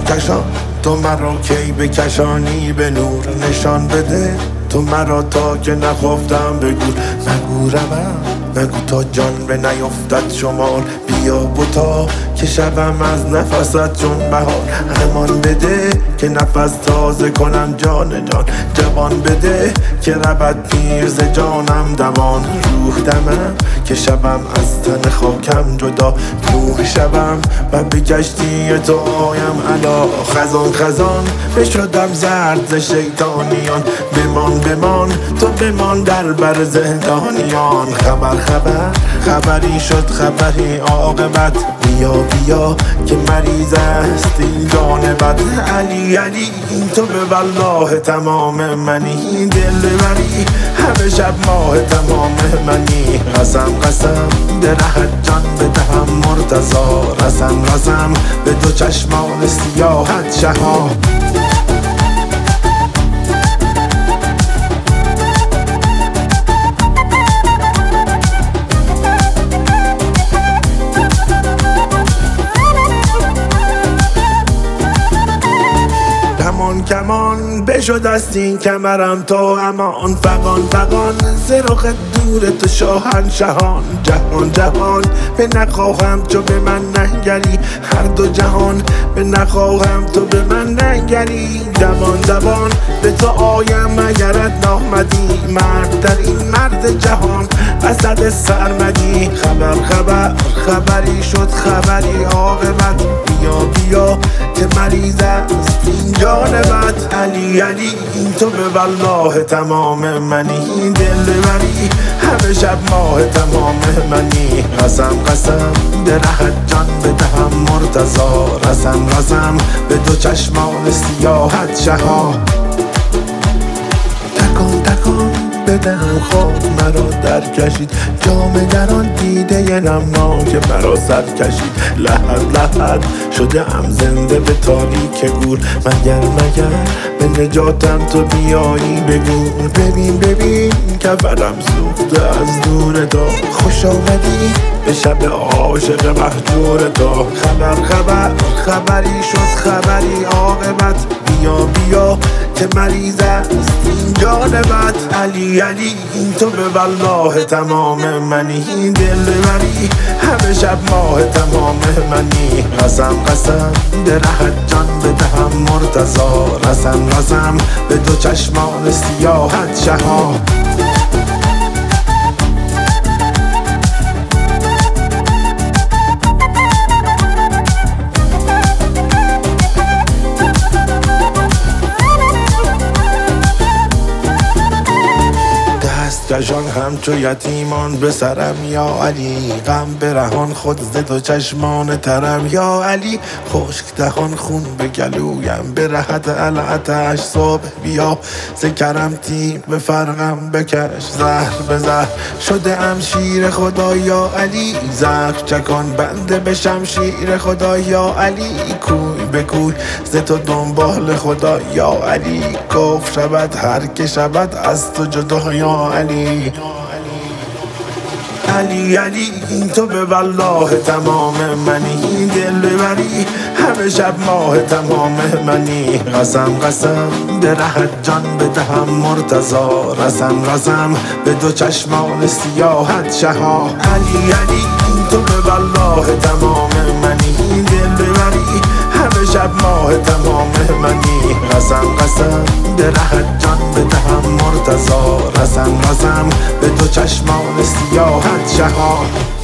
کشان تو مرا کی بکشانی به نور نشان بده تو مرا تا که نخفتم بگو نگو روم نگو تا جان به نیفتد شمار بیا بوتا که شبم از نفست چون بهار امان بده که نفس تازه کنم جان جوان بده که رود پیر ز جانم دوان روح دمم که شبم از تن خاکم جدا نوح شبم و به کشتی تو آیم علا خزان بشدم زرد ز شیطانیان بمان تو بمان در بر زندانیان خبری شد خبری عاقبت بیا که مریض است این جان بد علی تو به والله تمام منی دل بری همه شب ماه تمام منی قسم درهت جان بدهم مرتضا رسم به دو چشمان سیاهت شها کمان بشد است این کمرم تو امان فقان ز رخ دور تو شاهنشهان جهان به نخواهم تو به من ننگری هر دو جهان به نخواهم تو به من ننگری دوان به تو آیم اگرت نامدی مرد در این مرد جهان اسد سرمدی خبری شد خبری عاقبت بیا که مریض است این جان بد علی تو به والله تمام منی دل بری همه شب ماه تمام منی قسم درهت جان بدهم مرتضا رسم به دو چشمان سیاهت شها تکان بدهم خاک مرا در کشید جام در آن دیده نمناک مرا سر کشید لحد شده ام زنده به تاریک گور مگر به نجاتم تو بیایی بگو ببین کفرم سوخته از دور تو خوش آمدی به شب عاشق مهجور تو خبری شد خبری عاقبت بیا که مریض است این جان بد علی تو به والله تمام منی دل بری همه شب ماه تمام منی قسم درهت جان بدهم مرتضا رسم به دو چشمان سیاهت شها کشان همچو یتیمان به سرم یا علی غم برهان خود ز دو چشمان ترم یا علی خشک دهان خون به گلویم برهت العتش صبح بیا ز کرم تیغ به فرقم بکش زهر به زهر شده ام شیر خدا یا علی زخم چکان بنده به شمشیر خدا یا علی کوی به کوی ز تو دنبال خدا یا علی کفر شود هر که شود از تو جدا یا علی تو به والله تمام منی دل بری همه شب ماه تمام منی قسم درهت جان بدهم مرتضا رسم به دو چشمان سیاهت شها علی تو به والله تمام منی دل بری همه شب ماه تمام منی قسم درهت جان بدهم مرتضا رسم به دو چشمان سیاهت شها